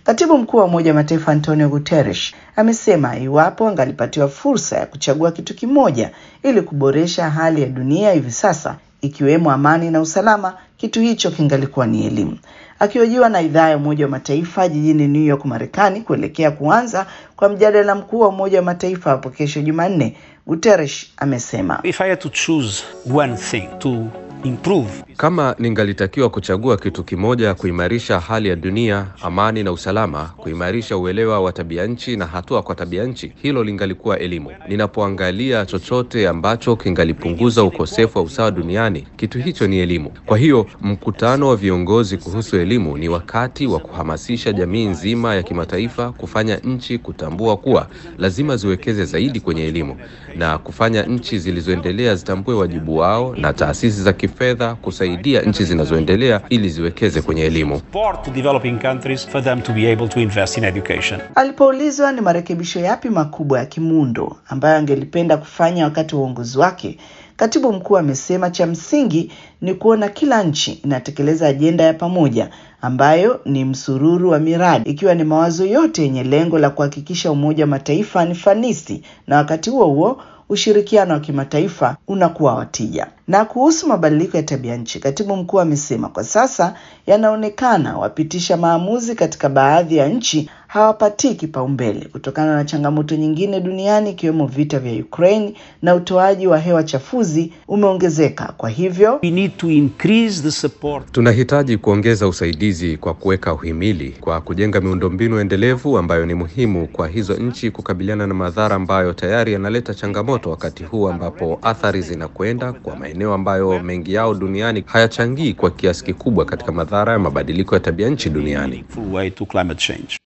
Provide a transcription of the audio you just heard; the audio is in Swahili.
Katibu mkuu wa Umoja wa Mataifa Antonio Guterres amesema iwapo angalipatiwa fursa ya kuchagua kitu kimoja ili kuboresha hali ya dunia hivi sasa, ikiwemo amani na usalama, kitu hicho kingalikuwa ni elimu. Akihojiwa na idhaa ya Umoja wa Mataifa jijini New York, Marekani, kuelekea kuanza kwa mjadala mkuu wa Umoja wa Mataifa hapo kesho Jumanne, Guterres amesema, If I had to choose one thing to improve, kama ningalitakiwa kuchagua kitu kimoja kuimarisha hali ya dunia, amani na usalama, kuimarisha uelewa wa tabia nchi na hatua kwa tabia nchi, hilo lingalikuwa elimu. Ninapoangalia chochote ambacho kingalipunguza ukosefu wa usawa duniani, kitu hicho ni elimu. Kwa hiyo mkutano wa viongozi kuhusu elimu ni wakati wa kuhamasisha jamii nzima ya kimataifa kufanya nchi kutambua kuwa lazima ziwekeze zaidi kwenye elimu, na kufanya nchi zilizoendelea zitambue wajibu wao, na taasisi za kifedha kusaidia nchi zinazoendelea ili ziwekeze kwenye elimu. Alipoulizwa ni marekebisho yapi makubwa ya kimuundo ambayo angelipenda kufanya wakati wa uongozi wake, katibu mkuu amesema cha msingi ni kuona kila nchi inatekeleza ajenda ya pamoja ambayo ni msururu wa miradi, ikiwa ni mawazo yote yenye lengo la kuhakikisha Umoja wa Mataifa ni fanisi na wakati huo huo ushirikiano wa kimataifa unakuwa wa tija. Na kuhusu mabadiliko ya tabia nchi, katibu mkuu amesema kwa sasa yanaonekana wapitisha maamuzi katika baadhi ya nchi hawapatii kipaumbele kutokana na changamoto nyingine duniani, ikiwemo vita vya Ukraine na utoaji wa hewa chafuzi umeongezeka. Kwa hivyo we need to increase the support. Tunahitaji kuongeza usaidizi kwa kuweka uhimili, kwa kujenga miundombinu endelevu ambayo ni muhimu kwa hizo nchi kukabiliana na madhara ambayo tayari yanaleta changamoto, wakati huu ambapo athari zinakwenda kwa maeneo ambayo mengi yao duniani hayachangii kwa kiasi kikubwa katika madhara ya mabadiliko ya tabia nchi duniani.